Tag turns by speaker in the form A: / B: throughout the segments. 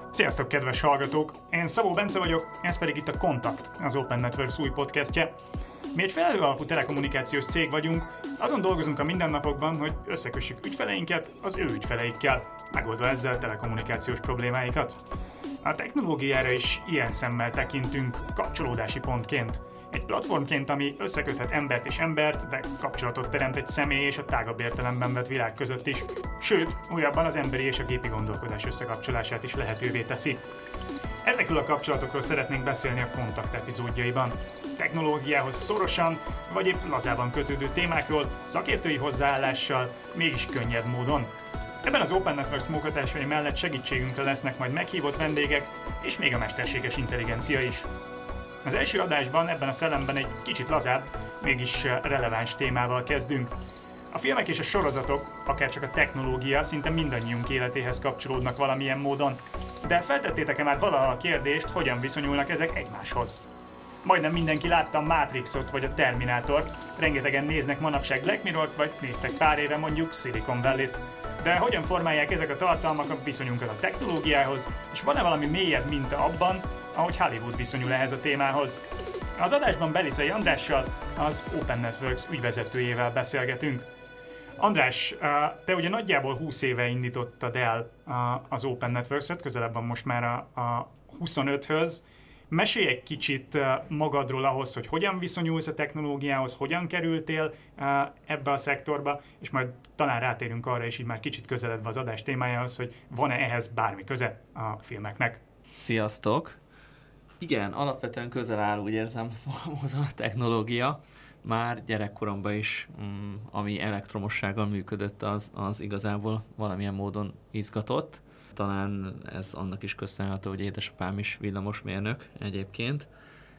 A: Sziasztok, kedves hallgatók! Én Szabó Bence vagyok, ez pedig itt a Kontakt, az Open Networks új podcastje. Mi egy felhő alapú telekommunikációs cég vagyunk, azon dolgozunk a mindennapokban, hogy összekössük ügyfeleinket az ő ügyfeleikkel, megoldva ezzel telekommunikációs problémáikat. A technológiára is ilyen szemmel tekintünk, kapcsolódási pontként. Egy platformként, ami összeköthet embert és embert, de kapcsolatot teremt egy személy és a tágabb értelemben vett világ között is. Sőt, újabban az emberi és a gépi gondolkodás összekapcsolását is lehetővé teszi. Ezekről a kapcsolatokról szeretnénk beszélni a Kontakt epizódjaiban. Technológiához szorosan, vagy épp lazában kötődő témákról, szakértői hozzáállással, mégis könnyed módon. Ebben az Open Networks munkatársai mellett segítségünkre lesznek majd meghívott vendégek, és még a mesterséges intelligencia is. Az első adásban ebben a szellemben egy kicsit lazább, mégis releváns témával kezdünk. A filmek és a sorozatok, akárcsak a technológia szinte mindannyiunk életéhez kapcsolódnak valamilyen módon. De feltettétek-e már valaha a kérdést, hogyan viszonyulnak ezek egymáshoz? Majdnem mindenki látta a Matrixot vagy a Terminátort, rengetegen néznek manapság Black Mirrort, vagy néztek pár éve mondjuk Silicon Valley-t. De hogyan formálják ezek a tartalmak a viszonyunkat a technológiához, és van-e valami mélyebb minta abban, ahogy Hollywood viszonyul ehhez a témához? Az adásban Belicei Andrással, az Open Networks ügyvezetőjével beszélgetünk. András, te ugye nagyjából 20 éve indítottad el az Open Networks-et, közelebb van most már a 25-höz. Mesélj egy kicsit magadról ahhoz, hogy hogyan viszonyulsz a technológiához, hogyan kerültél ebbe a szektorba, és majd talán rátérünk arra is így már kicsit közeledve az adás témájához, hogy van-e ehhez bármi köze a filmeknek.
B: Sziasztok! Igen, alapvetően közel áll, úgy érzem, hozzá a technológia. Már gyerekkoromban is, ami elektromossággal működött, az igazából valamilyen módon izgatott. Talán ez annak is köszönhető, hogy édesapám is villamosmérnök egyébként,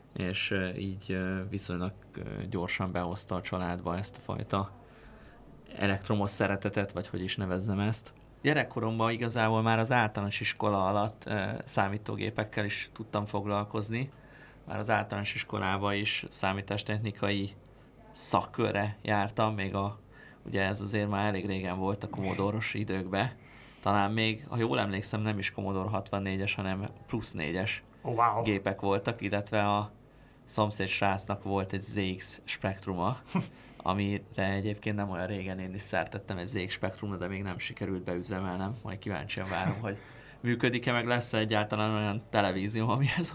B: és így viszonylag gyorsan behozta a családba ezt a fajta elektromos szeretetet, vagy hogy is nevezzem ezt. Gyerekkoromban igazából már az általános iskola alatt számítógépekkel is tudtam foglalkozni. Már az általános iskolában is számítástechnikai szakkörre jártam, még ugye ez azért már elég régen volt a Commodore-os időkben. Talán még, ha jól emlékszem, nem is Commodore 64-es, hanem plusz 4-es gépek voltak, illetve a szomszéd srácnak volt egy ZX Spectruma, amire egyébként nem olyan régen én is szertettem egy ZX Spectrumra, de még nem sikerült beüzemelnem. Majd kíváncsian várom, hogy működik-e, meg lesz egyáltalán olyan televízió, amihez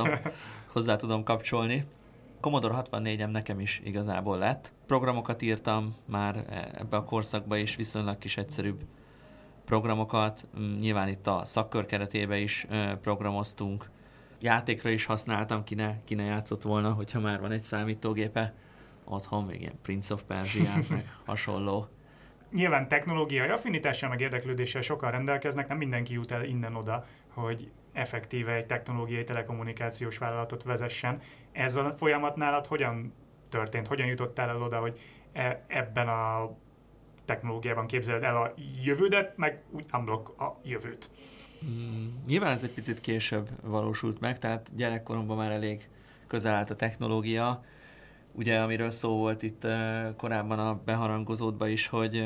B: hozzá tudom kapcsolni. Commodore 64-em nekem is igazából lett. Programokat írtam már ebbe a korszakba is, viszonylag kis egyszerűbb programokat. Nyilván itt a szakkör keretében is programoztunk. Játékra is használtam, ki ne játszott volna, hogyha már van egy számítógépe otthon, még ilyen Prince of Persia-t, meg hasonló.
A: Nyilván technológiai affinitással, meg érdeklődéssel sokan rendelkeznek, nem mindenki jut el innen oda, hogy effektíve egy technológiai telekommunikációs vállalatot vezessen. Ez a folyamat nálad hogyan történt? Hogyan jutottál el oda, hogy ebben a technológiában képzeled el a jövődet, meg úgy unblock a jövőt?
B: Nyilván ez egy picit később valósult meg, tehát gyerekkoromban már elég közel állt a technológia. Ugye, amiről szó volt itt korábban a beharangozódban is, hogy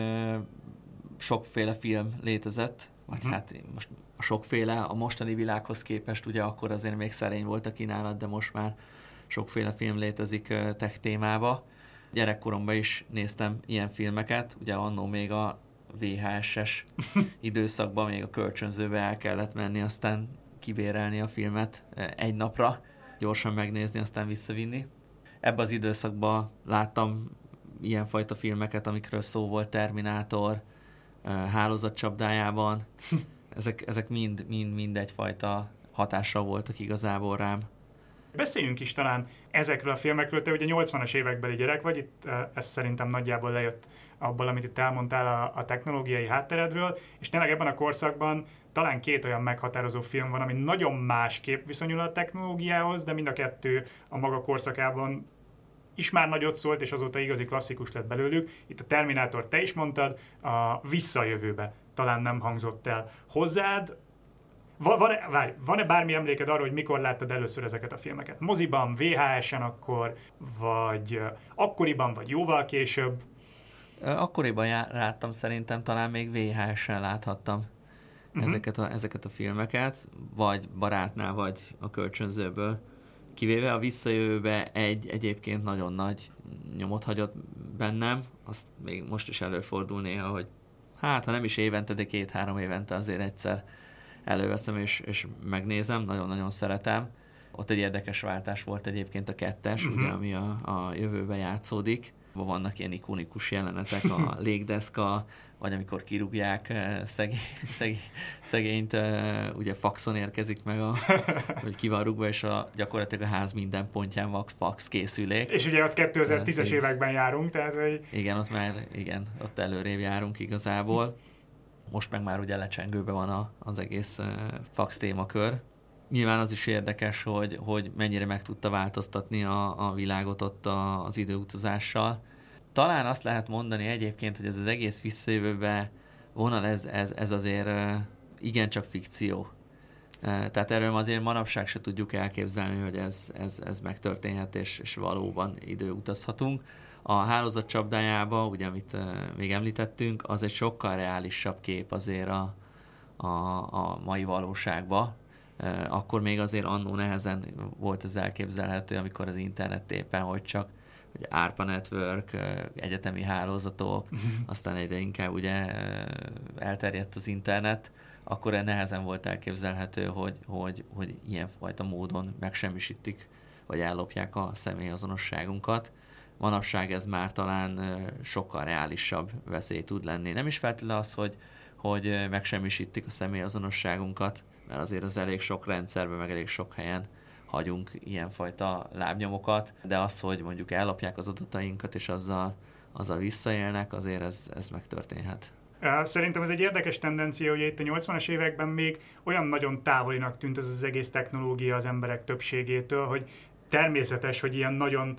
B: sokféle film létezett, vagy hát most a sokféle a mostani világhoz képest, ugye akkor azért még szerény volt a kínálat, de most már sokféle film létezik tech témába. Gyerekkoromban is néztem ilyen filmeket, ugye annó még a VHS-es időszakban még a kölcsönzőbe el kellett menni, aztán kibérelni a filmet egy napra, gyorsan megnézni, aztán visszavinni. Ebben az időszakban láttam ilyenfajta filmeket, amikről szó volt, Terminátor, Hálózat csapdájában. Ezek mind egyfajta hatással voltak igazából rám.
A: Beszéljünk is talán ezekről a filmekről. Te ugye 80-as évekbeli gyerek vagy, itt ez szerintem nagyjából lejött abból, amit itt elmondtál a technológiai hátteredről, és tényleg ebben a korszakban talán két olyan meghatározó film van, ami nagyon másképp viszonyul a technológiához, de mind a kettő a maga korszakában is már nagyot szólt, és azóta igazi klasszikus lett belőlük. Itt a Terminátor, te is mondtad, a Vissza a jövőbe talán nem hangzott el. Hozzád van-e bármi emléked arra, hogy mikor láttad először ezeket a filmeket? Moziban, VHS-en akkor, vagy akkoriban, vagy jóval később?
B: Akkoriban láttam, szerintem talán még VHS-en láthattam ezeket a filmeket, vagy barátnál, vagy a kölcsönzőből. Kivéve a Visszajövőbe egyébként nagyon nagy nyomot hagyott bennem, azt még most is előfordul néha, hogy ha nem is évente, de 2-3 évente azért egyszer előveszem és megnézem, nagyon-nagyon szeretem. Ott egy érdekes váltás volt egyébként a 2-es, ugye, ami a jövőben játszódik. Vannak ilyen ikonikus jelenetek, a légdeszka, vagy amikor kirúgják szegényt, ugye faxon érkezik meg, hogy ki van rúgva, és gyakorlatilag a ház minden pontján van fax készülék.
A: És ugye ott 2010-es években járunk, tehát hogy...
B: Igen, ott előrébb járunk igazából. Most meg már ugye lecsengőben van az egész fax témakör. Nyilván az is érdekes, hogy mennyire meg tudta változtatni a világot ott az időutazással. Talán azt lehet mondani egyébként, hogy ez az egész visszajövőbe vonal, ez azért igencsak fikció. Tehát erről azért manapság se tudjuk elképzelni, hogy ez megtörténhet, és valóban időutazhatunk. A hálózat csapdájába, ugye, amit még említettünk, az egy sokkal reálisabb kép azért a mai valóságban. Akkor még azért annó nehezen volt ez elképzelhető, amikor az internet éppen, hogy csak ugye ARPA Network, egyetemi hálózatok, aztán egyre inkább ugye elterjedt az internet, akkor nehezen volt elképzelhető, hogy ilyenfajta módon megsemmisítik, vagy ellopják a személyazonosságunkat. Manapság ez már talán sokkal reálisabb veszély tud lenni. Nem is feltétlenül az, hogy megsemmisítik a személyazonosságunkat, mert azért az elég sok rendszerben, meg elég sok helyen hagyunk ilyenfajta lábnyomokat, de az, hogy mondjuk ellopják az adatainkat, és azzal visszaélnek, azért ez megtörténhet.
A: Szerintem ez egy érdekes tendencia, hogy itt a 80-as években még olyan nagyon távolinak tűnt ez az egész technológia az emberek többségétől, hogy természetes, hogy ilyen nagyon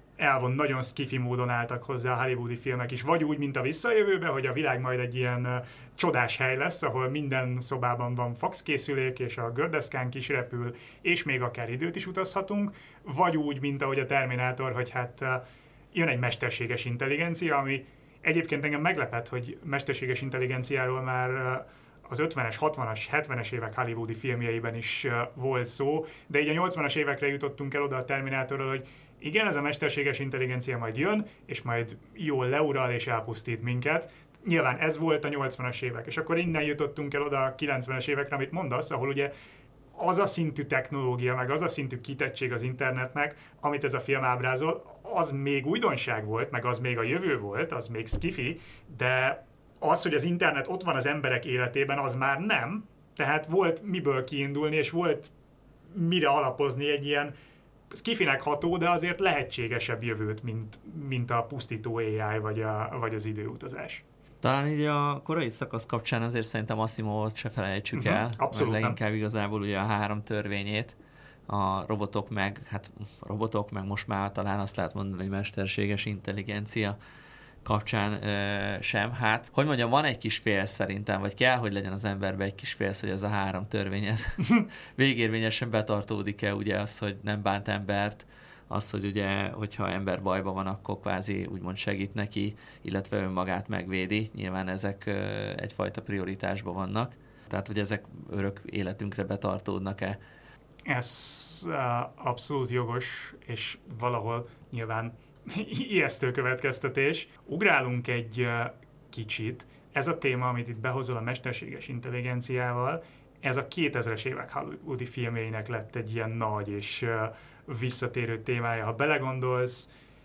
A: nagyon skifi módon álltak hozzá a hollywoodi filmek is, vagy úgy, mint a Visszajövőbe, hogy a világ majd egy ilyen csodás hely lesz, ahol minden szobában van faxkészülék, és a gördeszkánk is repül, és még akár időt is utazhatunk, vagy úgy, mint ahogy a Terminátor, hogy hát jön egy mesterséges intelligencia, ami egyébként engem meglepett, hogy mesterséges intelligenciáról már az 50-es, 60-as, 70-es évek hollywoodi filmjeiben is volt szó, de így a 80-as évekre jutottunk el oda a Terminátorról, hogy igen, ez a mesterséges intelligencia majd jön, és majd jól leural és elpusztít minket. Nyilván ez volt a 80-as évek, és akkor innen jutottunk el oda a 90-es évekre, amit mondasz, ahol ugye az a szintű technológia, meg az a szintű kitettség az internetnek, amit ez a film ábrázol, az még újdonság volt, meg az még a jövő volt, az még skifi, de az, hogy az internet ott van az emberek életében, az már nem. Tehát volt miből kiindulni, és volt mire alapozni egy ilyen skifinek ható, de azért lehetségesebb jövőt, mint a pusztító AI vagy az időutazás.
B: Talán így a korai szakasz kapcsán azért szerintem Asimovot se felejtsük el.
A: Abszolút nem.
B: Leginkább igazából ugye a 3 törvényét, a robotok meg most már talán azt lehet mondani, hogy mesterséges intelligencia kapcsán sem. Hát, hogy mondjam, van egy kis félsz szerintem, vagy kell, hogy legyen az emberben egy kis félsz, hogy ez a 3 törvény végérvényesen betartódik-e, ugye az, hogy nem bánt embert, az, hogy ugye, hogyha ember bajban van, akkor kvázi úgymond segít neki, illetve önmagát megvédi. Nyilván ezek egyfajta prioritásban vannak. Tehát, hogy ezek örök életünkre betartódnak-e?
A: Ez abszolút jogos, és valahol nyilván ijesztő következtetés. Ugrálunk egy kicsit. Ez a téma, amit itt behozol a mesterséges intelligenciával, ez a 2000-es évek hollywoodi filmjeinek lett egy ilyen nagy és visszatérő témája. Ha belegondolsz,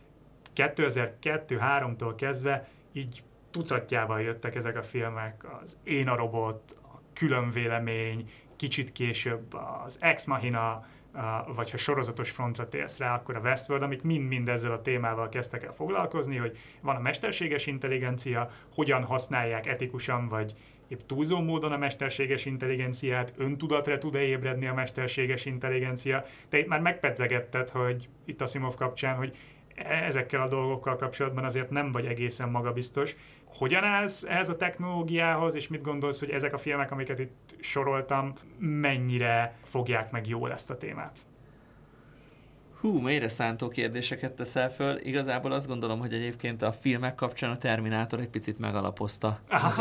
A: 2002-3-tól kezdve így tucatjával jöttek ezek a filmek. Az Én a robot, a Különvélemény, kicsit később az Ex Machina, vagy ha sorozatos frontra térsz rá, akkor a Westworld, amik mind ezzel a témával kezdtek el foglalkozni, hogy van a mesterséges intelligencia, hogyan használják etikusan, vagy épp túlzó módon a mesterséges intelligenciát, öntudatra tud-e ébredni a mesterséges intelligencia. Te itt már megpedzegetted, hogy itt Asimov kapcsán, hogy ezekkel a dolgokkal kapcsolatban azért nem vagy egészen magabiztos. Hogyan állsz ehhez a technológiához, és mit gondolsz, hogy ezek a filmek, amiket itt soroltam, mennyire fogják meg jól ezt a témát?
B: Mélyre szántó kérdéseket teszel föl. Igazából azt gondolom, hogy egyébként a filmek kapcsán a Terminátor egy picit megalapozta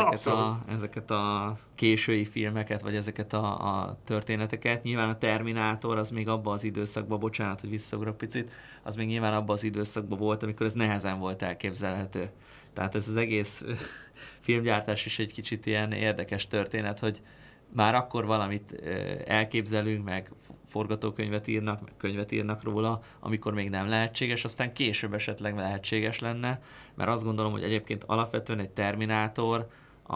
B: ezeket a késői filmeket, vagy ezeket a történeteket. Nyilván a Terminátor az még abban az időszakban, bocsánat, hogy visszaugrok picit, az még nyilván abban az időszakban volt, amikor ez nehezen volt elképzelhető. Tehát ez az egész filmgyártás is egy kicsit ilyen érdekes történet, hogy már akkor valamit elképzelünk, meg forgatókönyvet írnak, meg könyvet írnak róla, amikor még nem lehetséges, aztán később esetleg lehetséges lenne, mert azt gondolom, hogy egyébként alapvetően egy Terminátor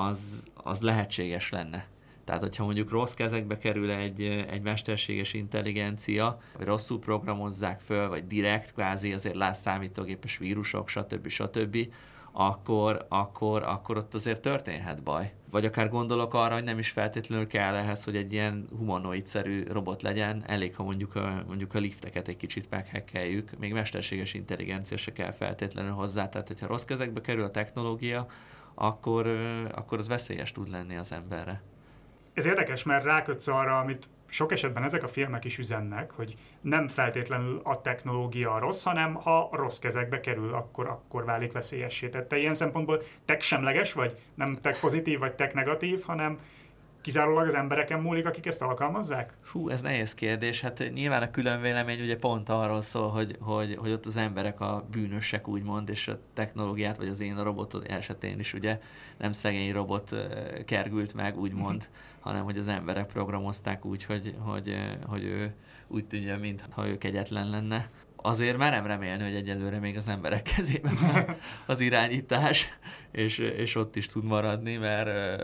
B: az lehetséges lenne. Tehát, hogyha mondjuk rossz kezekbe kerül egy mesterséges intelligencia, vagy rosszul programozzák föl, vagy direkt, kvázi azért látsz számítógépes vírusok, stb. Akkor ott azért történhet baj. Vagy akár gondolok arra, hogy nem is feltétlenül kell ehhez, hogy egy ilyen humanoid-szerű robot legyen, elég, ha mondjuk a lifteket egy kicsit meghekkeljük, még mesterséges intelligencia se kell feltétlenül hozzá, tehát hogyha rossz kezekbe kerül a technológia, akkor az veszélyes tud lenni az emberre.
A: Ez érdekes, mert rákötsz arra, amit sok esetben ezek a filmek is üzennek, hogy nem feltétlenül a technológia a rossz, hanem ha rossz kezekbe kerül, akkor válik veszélyessé. Tehát te ilyen szempontból tech-semleges vagy? Nem tech-pozitív vagy tech-negatív, hanem kizárólag az embereken múlik, akik ezt alkalmazzák?
B: Ez nehéz kérdés. Hát nyilván a különvélemény ugye pont arról szól, hogy ott az emberek a bűnösek, úgymond, és a technológiát, vagy az én robotod esetén is ugye nem szegény robot kergült meg, úgymond, hanem hogy az emberek programozták úgy, hogy ő úgy tűnjön, mintha ő kegyetlen lenne. Azért merem remélni, hogy egyelőre még az emberek kezében van az irányítás, és ott is tud maradni, mert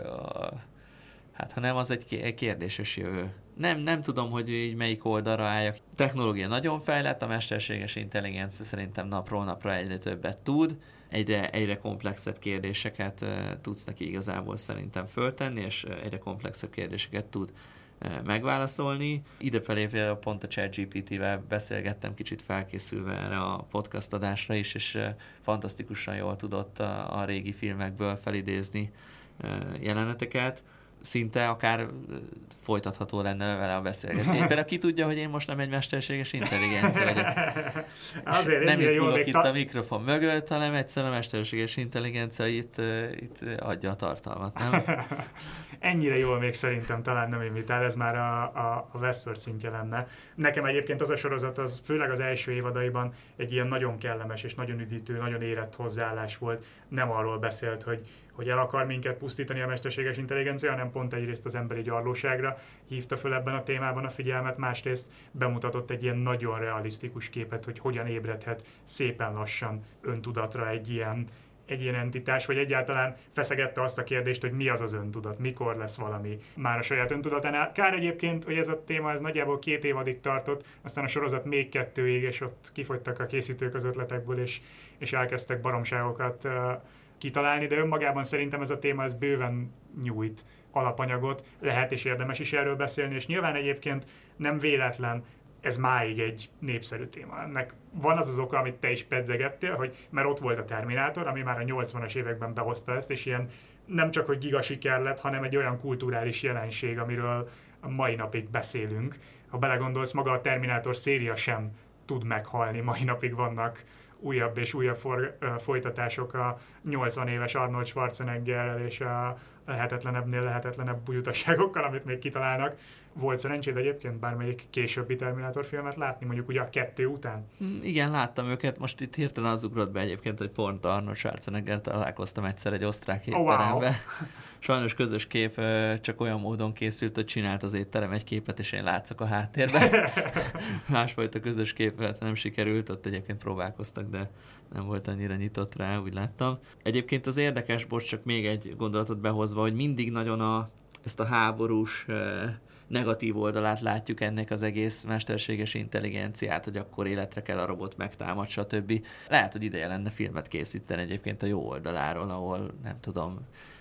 B: hát ha nem, az egy kérdéses jövő. Nem tudom, hogy így melyik oldalra álljak. A technológia nagyon fejlett, a mesterséges intelligencia szerintem napról napra egyre többet tud, egyre komplexebb kérdéseket tudsz neki igazából szerintem föltenni, és egyre komplexebb kérdéseket tud megválaszolni. Idefelé pont a ChatGPT-vel beszélgettem kicsit felkészülve erre a podcast adásra is, és fantasztikusan jól tudott a régi filmekből felidézni jeleneteket. Szinte akár folytatható lenne vele a beszélgetés. Például ki tudja, hogy én most nem egy mesterséges intelligencia vagyok.
A: Azért
B: nem izgulok itt a mikrofon mögött, hanem egyszerűen a mesterséges intelligencia itt adja a tartalmat, nem?
A: Ennyire jól még szerintem talán nem imitál, ez már a Westworld szintje lenne. Nekem egyébként az a sorozat, az főleg az első évadaiban egy ilyen nagyon kellemes és nagyon üdítő, nagyon érett hozzáállás volt. Nem arról beszélt, hogy el akar minket pusztítani a mesterséges intelligencia, hanem pont egyrészt az emberi gyarlóságra hívta föl ebben a témában a figyelmet, másrészt bemutatott egy ilyen nagyon realisztikus képet, hogy hogyan ébredhet szépen lassan öntudatra egy ilyen entitás, vagy egyáltalán feszegette azt a kérdést, hogy mi az az öntudat, mikor lesz valami már a saját öntudatánál. Kár egyébként, hogy ez a téma ez nagyjából 2 évadig tartott, aztán a sorozat még 2-ig, és ott kifogytak a készítők az ötletekből, és elkezdtek baromságokat kitalálni, de önmagában szerintem ez a téma ez bőven nyújt alapanyagot, lehet és érdemes is erről beszélni, és nyilván egyébként nem véletlen, ez máig egy népszerű téma. Ennek van az oka, amit te is pedzegettél, hogy mert ott volt a Terminátor, ami már a 80-as években behozta ezt, és ilyen nem csak, hogy gigasiker lett, hanem egy olyan kulturális jelenség, amiről a mai napig beszélünk. Ha belegondolsz, maga a Terminátor széria sem tud meghalni, mai napig vannak újabb és újabb folytatások a 80 éves Arnold Schwarzeneggerrel és a lehetetlenebbnél lehetetlenebb bujutaságokkal, amit még kitalálnak. Volt szerencséd egyébként bármelyik későbbi Terminátor filmet látni, mondjuk ugye a 2 után?
B: Igen, láttam őket. Most itt hirtelen az ugrott be egyébként, hogy pont Arnold Schwarzenegger találkoztam egyszer egy osztrák étterembe. Oh, wow. Sajnos közös kép csak olyan módon készült, hogy csinált az étterem egy képet, és én látszok a háttérben. Másfajta közös képet nem sikerült, ott egyébként próbálkoztak, de nem volt annyira nyitott rá, úgy láttam. Egyébként az érdekes, bocs, csak még egy gondolatot behozva, hogy mindig nagyon ezt a háborús negatív oldalát látjuk ennek az egész mesterséges intelligenciát, hogy akkor életre kell a robot megtámad, stb. Lehet, hogy ideje lenne filmet készíteni egyébként a jó oldaláról, ahol nem tudom,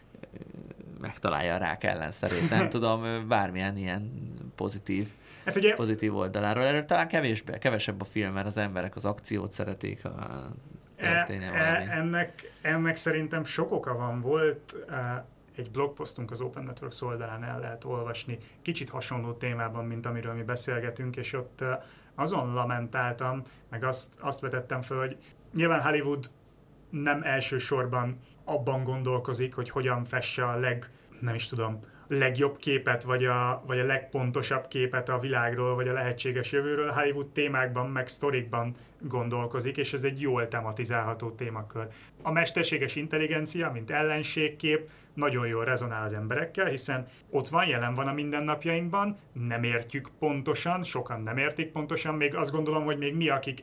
B: megtalálja a rák ellenszerét, nem tudom, bármilyen ilyen pozitív oldaláról. Erről talán kevesebb a film, mert az emberek az akciót szeretik, történjen valami.
A: Ennek szerintem sok oka van. Volt egy blogposztunk az Open Networks oldalán, el lehet olvasni, kicsit hasonló témában, mint amiről mi beszélgetünk, és ott azon lamentáltam, meg azt vetettem föl, hogy nyilván Hollywood nem elsősorban abban gondolkozik, hogy hogyan fesse a legjobb képet, vagy a legpontosabb képet a világról, vagy a lehetséges jövőről. Hollywood témákban, meg sztorikban gondolkozik, és ez egy jól tematizálható témakör. A mesterséges intelligencia, mint ellenségkép, nagyon jól rezonál az emberekkel, hiszen ott van, jelen van a mindennapjainkban, nem értjük pontosan, sokan nem értik pontosan, még azt gondolom, hogy még mi, akik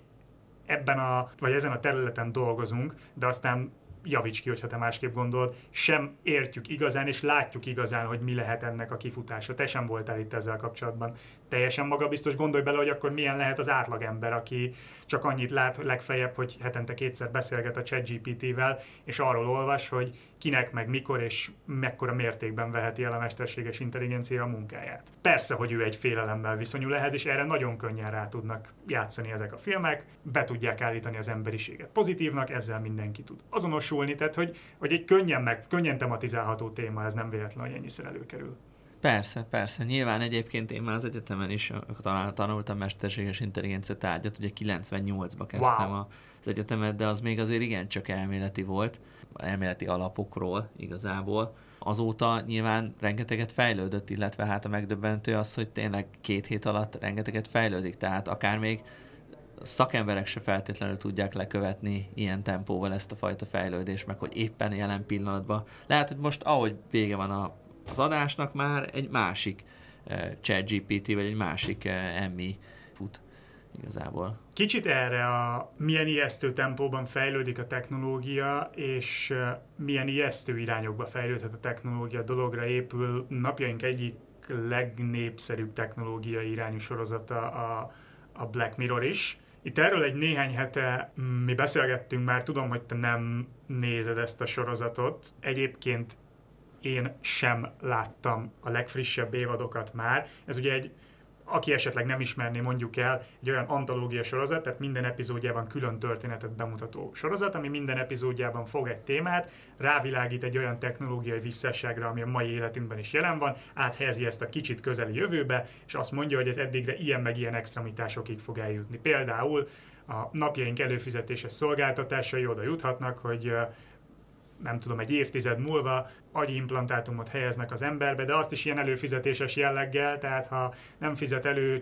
A: ezen a területen dolgozunk, de aztán javíts ki, hogyha te másképp gondolod, sem értjük igazán, és látjuk igazán, hogy mi lehet ennek a kifutása. Te sem voltál itt ezzel kapcsolatban. Teljesen magabiztos, gondolj bele, hogy akkor milyen lehet az átlagember, aki csak annyit lát legfeljebb, hogy hetente 2-szer beszélget a ChatGPT-vel, és arról olvas, hogy kinek, meg mikor és mekkora mértékben veheti el a mesterséges intelligencia a munkáját. Persze, hogy ő egy félelemmel viszonyul ehhez, és erre nagyon könnyen rá tudnak játszani ezek a filmek, be tudják állítani az emberiséget pozitívnak, ezzel mindenki tud azonosulni, tehát hogy egy könnyen tematizálható téma, ez nem véletlen, hogy ennyiszer előkerül.
B: Persze. Nyilván egyébként én már az egyetemen is tanultam mesterséges intelligencia tárgyat, ugye 98-ba kezdtem az egyetemet, de az még azért igencsak elméleti volt, elméleti alapokról igazából. Azóta nyilván rengeteget fejlődött, illetve hát a megdöbbentő az, hogy tényleg 2 hét alatt rengeteget fejlődik, tehát akár még szakemberek se feltétlenül tudják lekövetni ilyen tempóval ezt a fajta fejlődést, meg hogy éppen jelen pillanatban. Lehet, hogy most ahogy vége van az adásnak, már egy másik ChatGPT vagy egy másik MI fut igazából.
A: Kicsit erre milyen ijesztő tempóban fejlődik a technológia, és milyen ijesztő irányokba fejlődhet a technológia dologra épül napjaink egyik legnépszerűbb technológiai irányú sorozata a Black Mirror is. Itt erről egy néhány hete mi beszélgettünk már, tudom, hogy te nem nézed ezt a sorozatot. Egyébként én sem láttam a legfrissebb évadokat már. Ez ugye aki esetleg nem ismerné, mondjuk el, egy olyan antológia sorozat, tehát minden epizódjában külön történetet bemutató sorozat, ami minden epizódjában fog egy témát, rávilágít egy olyan technológiai visszásságra, ami a mai életünkben is jelen van, áthelyezi ezt a kicsit közeli jövőbe, és azt mondja, hogy ez eddigre ilyen meg ilyen extremitásokig fog eljutni. Például a napjaink előfizetéses szolgáltatásai oda juthatnak, hogy nem tudom, egy évtized múlva agyimplantátumot helyeznek az emberbe, de azt is ilyen előfizetéses jelleggel, tehát ha nem fizet elő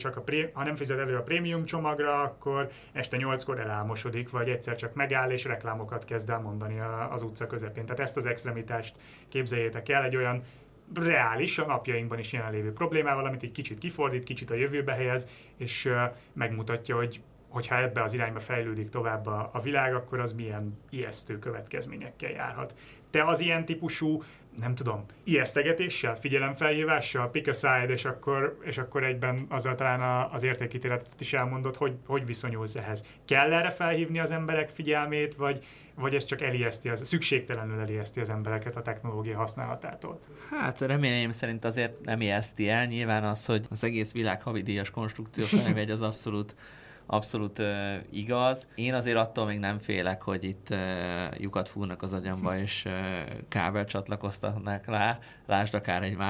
A: a prémium csomagra, akkor este 8-kor elálmosodik, vagy egyszer csak megáll és reklámokat kezd el mondani az utca közepén. Tehát ezt az extremitást képzeljétek el, egy olyan reális, a napjainkban is jelenlévő problémával, amit egy kicsit kifordít, kicsit a jövőbe helyez, és megmutatja, hogyha ebbe az irányba fejlődik tovább a világ, akkor az milyen ijesztő következményekkel járhat. Te az ilyen típusú, nem tudom, ijesztegetéssel, figyelemfelhívással, pick a side, és akkor egyben azzal talán az értékítéletet is elmondod, hogy viszonyulsz ehhez. Kell erre felhívni az emberek figyelmét, vagy ez csak szükségtelenül elijeszti az embereket a technológia használatától?
B: Hát reményeim szerint azért nem ijeszti el. Nyilván az, hogy az egész világ havidíjas konstrukció felé megy, az abszolút igaz. Én azért attól még nem félek, hogy itt lyukat fúrnak az agyamba, és kábel csatlakoztatnak rá. Lásd akár egy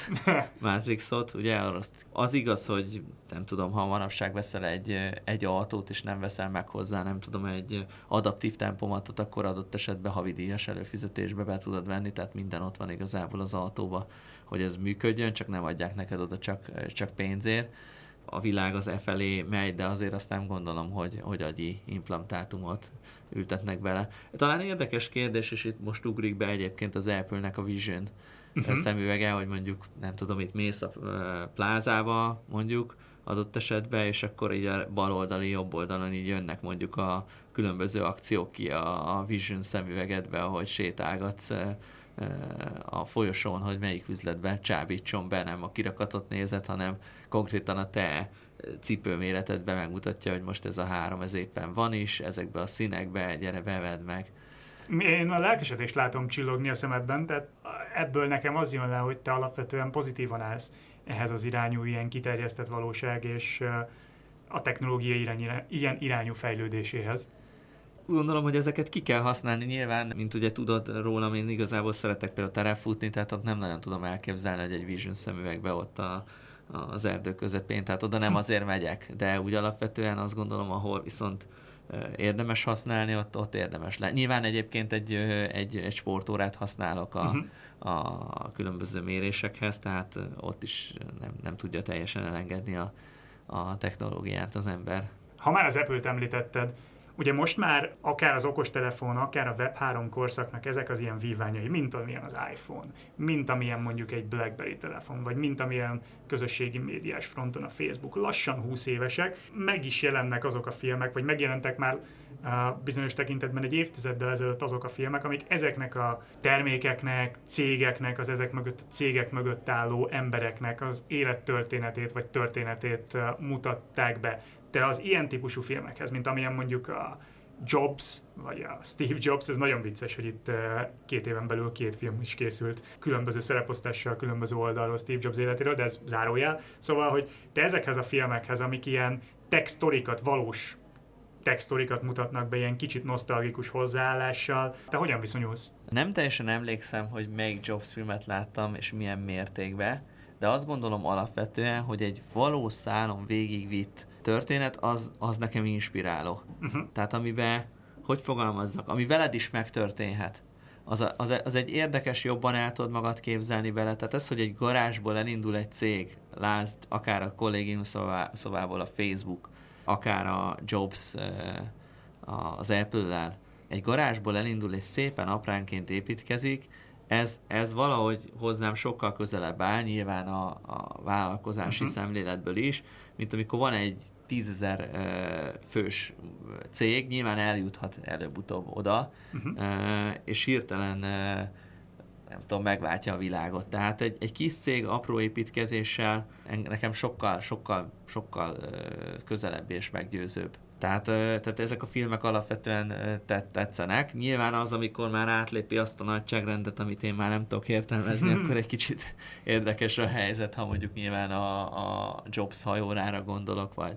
B: Matrixot, ugye? Az igaz, hogy nem tudom, ha manapság veszel egy autót, és nem veszel meg hozzá, nem tudom, egy adaptív tempomatot, akkor adott esetben havidíjas előfizetésbe be tudod venni, tehát minden ott van igazából az autóba, hogy ez működjön, csak nem adják neked oda csak pénzért. A világ az felé megy, de azért azt nem gondolom, hogy agyi implantátumot ültetnek bele. Talán érdekes kérdés, és itt most ugrik be egyébként az Apple-nek a Vision szemüvege, hogy mondjuk, nem tudom, itt mész a plázába, mondjuk, adott esetben, és akkor így a bal oldali, jobb oldalon így jönnek mondjuk a különböző akciók ki a Vision szemüvegedbe, ahogy sétálgatsz a folyosón, hogy melyik üzletben csábítson be, nem a kirakatot nézed, hanem konkrétan a te cipőméretedben megmutatja, hogy most ez a 3, ez éppen van is, ezekbe a színekbe, gyere, bevedd meg.
A: Én a lelkesedést látom csillogni a szemedben, tehát ebből nekem az jön le, hogy te alapvetően pozitívan állsz ehhez az irányú, ilyen kiterjesztett valóság és a technológia ilyen irányú fejlődéséhez.
B: Gondolom, hogy ezeket ki kell használni nyilván, mint ugye tudod rólam, én igazából szeretek például terepfutni, tehát ott nem nagyon tudom elképzelni, hogy egy Vision szemüvegbe ott az erdő közepén, tehát oda nem azért megyek, de úgy alapvetően azt gondolom, ahol viszont érdemes használni, ott érdemes le. Nyilván egyébként egy sportórát használok a különböző mérésekhez, tehát ott is nem tudja teljesen elengedni a technológiát az ember.
A: Ha már az Apple-t említetted, ugye most már akár az okostelefon, akár a Web3 korszaknak ezek az ilyen víványai, mint amilyen az iPhone, mint amilyen mondjuk egy BlackBerry telefon, vagy mint amilyen közösségi médiás fronton a Facebook, lassan 20 évesek, meg is jelennek azok a filmek, vagy megjelentek már bizonyos tekintetben egy évtizeddel ezelőtt azok a filmek, amik ezeknek a termékeknek, cégeknek, az ezek mögött, a cégek mögött álló embereknek az élettörténetét, vagy történetét mutatták be. Te az ilyen típusú filmekhez, mint amilyen mondjuk a Jobs, vagy a Steve Jobs, ez nagyon vicces, hogy itt 2 éven belül 2 film is készült, különböző szereposztással, különböző oldalról Steve Jobs életéről, de ez zárójel. Szóval, hogy te ezekhez a filmekhez, amik ilyen textorikat, valós textorikat mutatnak be, ilyen kicsit nosztalgikus hozzáállással, te hogyan viszonyulsz?
B: Nem teljesen emlékszem, hogy melyik Jobs filmet láttam, és milyen mértékben, de azt gondolom alapvetően, hogy egy valós szálon végigvitt történet, az nekem inspiráló. Tehát amiben, hogy fogalmazzak, ami veled is megtörténhet, az egy érdekes, jobban el tudod magad képzelni bele. Tehát ez, hogy egy garázsból elindul egy cég, lásd, akár a kollégium szobából a Facebook, akár a Jobs az Apple-lel, egy garázsból elindul és szépen apránként építkezik, ez valahogy hozzám sokkal közelebb áll, nyilván a vállalkozási szemléletből is, mint amikor van egy 10 000 fős cég, nyilván eljuthat előbb-utóbb oda, és hirtelen nem tudom, megváltja a világot. Tehát egy kis cég apró építkezéssel nekem sokkal közelebb és meggyőzőbb. Tehát ezek a filmek alapvetően tetszenek. Nyilván az, amikor már átlépi azt a nagyságrendet, amit én már nem tudok értelmezni, akkor egy kicsit érdekes a helyzet, ha mondjuk nyilván a Jobs hajórára gondolok, vagy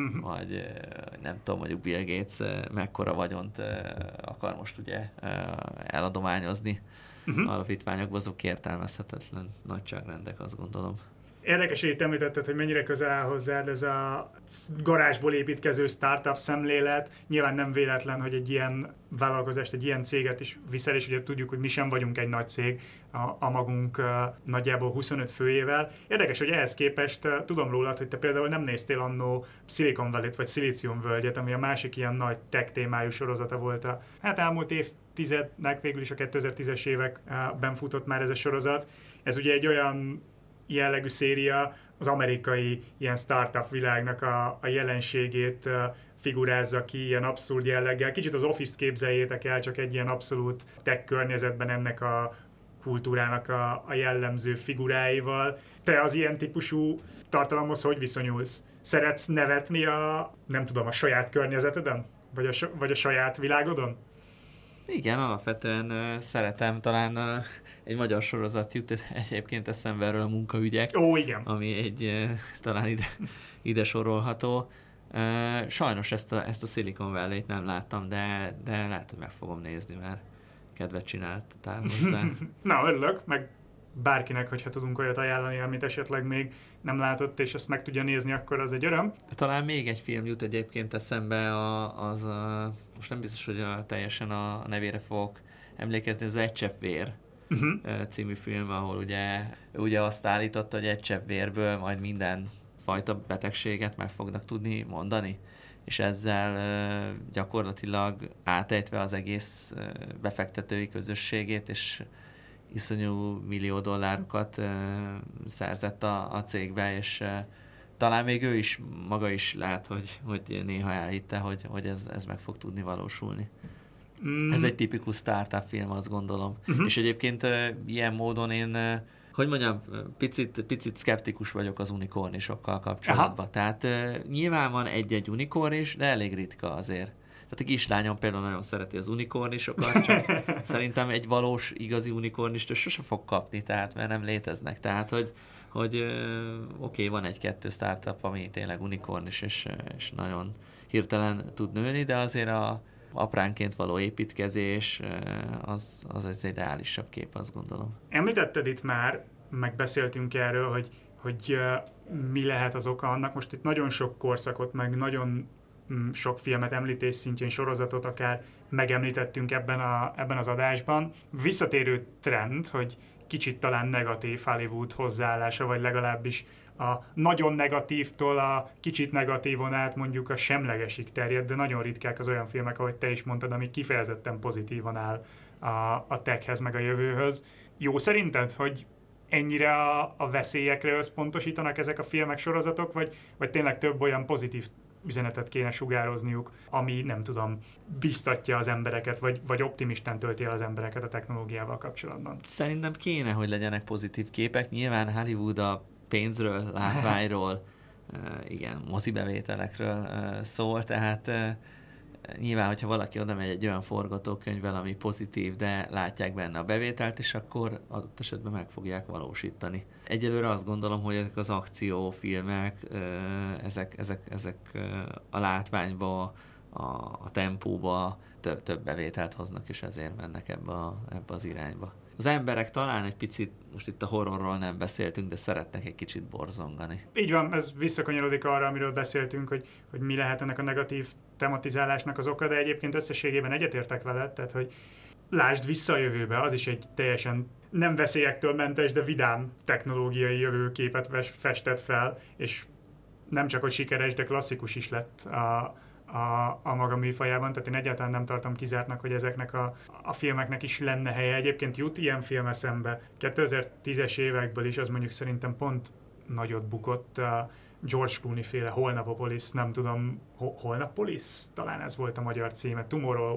B: nem tudom, mondjuk Bill Gates mekkora vagyont akar most ugye eladományozni alapítványokba, azok értelmezhetetlen nagyságrendek, azt gondolom.
A: Érdekes, hogy itt említetted, hogy mennyire közel áll hozzád ez a garázsból építkező startup szemlélet. Nyilván nem véletlen, hogy egy ilyen vállalkozást, egy ilyen céget is viszel, és ugye tudjuk, hogy mi sem vagyunk egy nagy cég a magunk nagyjából 25 főjével. Érdekes, hogy ehhez képest tudom rólad, hogy te például nem néztél annó Silicon Valley-t, vagy Szilíciumvölgyet, ami a másik ilyen nagy tech témájú sorozata volt a elmúlt évtizednek, végül is a 2010-es években futott már ez a sorozat. Ez ugye egy olyan jellegű széria, az amerikai ilyen startup világnak a jelenségét figurázza ki ilyen abszurd jelleggel. Kicsit az Office-t képzeljétek el, csak egy ilyen abszolút tech környezetben ennek a kultúrának a jellemző figuráival. Te az ilyen típusú tartalomhoz hogy viszonyulsz? Szeretsz nevetni nem tudom, a saját környezeteden? Vagy a saját világodon?
B: Igen, alapvetően szeretem, talán egy magyar sorozat jut egyébként eszembe erről a munkaügyek.
A: Ó, igen.
B: Ami talán ide sorolható. Sajnos ezt a Silicon Valley-t nem láttam, de lehet, hogy meg fogom nézni, mert kedvet csináltál hozzá.
A: Na, örülök, meg bárkinek, hogyha tudunk olyat ajánlani, amit esetleg még nem látott, és ezt meg tudja nézni, akkor az egy öröm.
B: Talán még egy film jut egyébként eszembe, most nem biztos, hogy teljesen a nevére fogok emlékezni, az Egy csepp vér című film, ahol ugye azt állította, hogy egy csepp vérből majd minden fajta betegséget meg fognak tudni mondani, és ezzel gyakorlatilag átejtve az egész befektetői közösségét, és iszonyú millió dollárokat szerzett a cégbe, és talán még ő is, maga is lehet, hogy néha elhitte, hogy ez meg fog tudni valósulni. Ez egy tipikus startup film, azt gondolom. És egyébként ilyen módon én, hogy mondjam, picit szkeptikus vagyok az unikornisokkal kapcsolatban. Tehát nyilván van egy-egy unikornis, de elég ritka azért. Tehát a kislányom például nagyon szereti az unikornisokat, csak szerintem egy valós, igazi unikornist sose fog kapni, tehát mert nem léteznek. Tehát, hogy oké, van egy-kettő startup, ami tényleg unikornis, és nagyon hirtelen tud nőni, de azért a apránként való építkezés az egy reálisabb kép, azt gondolom.
A: Említetted itt már, meg beszéltünk erről, hogy hogy mi lehet az oka annak. Most itt nagyon sok korszakot, meg nagyon sok filmet, említés szintjén, sorozatot akár megemlítettünk ebben az adásban. Visszatérő trend, hogy kicsit talán negatív Hollywood hozzáállása, vagy legalábbis a nagyon negatívtól a kicsit negatívon át mondjuk a semlegesig terjed, de nagyon ritkák az olyan filmek, ahogy te is mondtad, ami kifejezetten pozitívan áll a techhez, meg a jövőhöz. Jó szerinted, hogy ennyire a veszélyekre összpontosítanak ezek a filmek, sorozatok, vagy tényleg több olyan pozitív üzenetet kéne sugározniuk, ami nem tudom, biztatja az embereket, vagy optimistán tölti el az embereket a technológiával kapcsolatban?
B: Szerintem kéne, hogy legyenek pozitív képek. Nyilván Hollywood a pénzről, látványról, igen, mozibevételekről szól, tehát nyilván, hogyha valaki oda megy egy olyan forgatókönyvvel, ami pozitív, de látják benne a bevételt, és akkor adott esetben meg fogják valósítani. Egyelőre azt gondolom, hogy ezek az akciófilmek, ezek a látványba, a tempóba több bevételt hoznak, és ezért mennek ebbe az irányba. Az emberek talán egy picit, most itt a horrorról nem beszéltünk, de szeretnek egy kicsit borzongani.
A: Így van, ez visszakanyarodik arra, amiről beszéltünk, hogy mi lehet ennek a negatív tematizálásnak az oka, de egyébként összességében egyetértek veled, tehát hogy lásd Vissza a jövőbe, az is egy teljesen nem veszélyektől mentes, de vidám technológiai jövőképet festett fel, és nem csak hogy sikeres, de klasszikus is lett a maga műfajában, tehát én egyáltalán nem tartom kizártnak, hogy ezeknek a filmeknek is lenne helye. Egyébként jut ilyen film eszembe. 2010-es évekből is, az mondjuk szerintem pont nagyot bukott, George Clooney féle Holnapopolis, nem tudom, Holnapolis? Talán ez volt a magyar címe,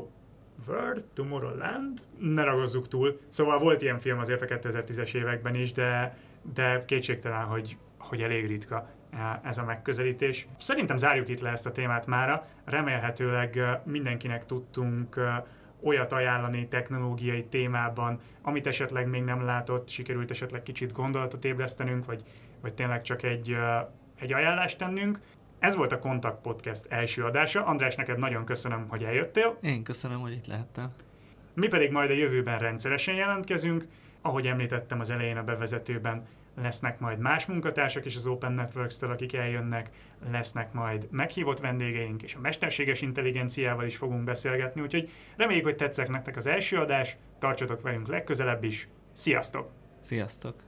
A: Tomorrowland? Ne ragozzuk túl. Szóval volt ilyen film azért a 2010-es években is, de kétségtelen, hogy elég ritka ez a megközelítés. Szerintem zárjuk itt le ezt a témát mára. Remélhetőleg mindenkinek tudtunk olyat ajánlani technológiai témában, amit esetleg még nem látott, sikerült esetleg kicsit gondolatot ébresztenünk, vagy tényleg csak egy ajánlást tennünk. Ez volt a Kontakt Podcast első adása. András, neked nagyon köszönöm, hogy eljöttél.
B: Én köszönöm, hogy itt lehettem.
A: Mi pedig majd a jövőben rendszeresen jelentkezünk. Ahogy említettem az elején a bevezetőben, lesznek majd más munkatársak is az Open Networks-től, akik eljönnek, lesznek majd meghívott vendégeink, és a mesterséges intelligenciával is fogunk beszélgetni, úgyhogy reméljük, hogy tetszett nektek az első adás, tartsatok velünk legközelebb is. Sziasztok!
B: Sziasztok!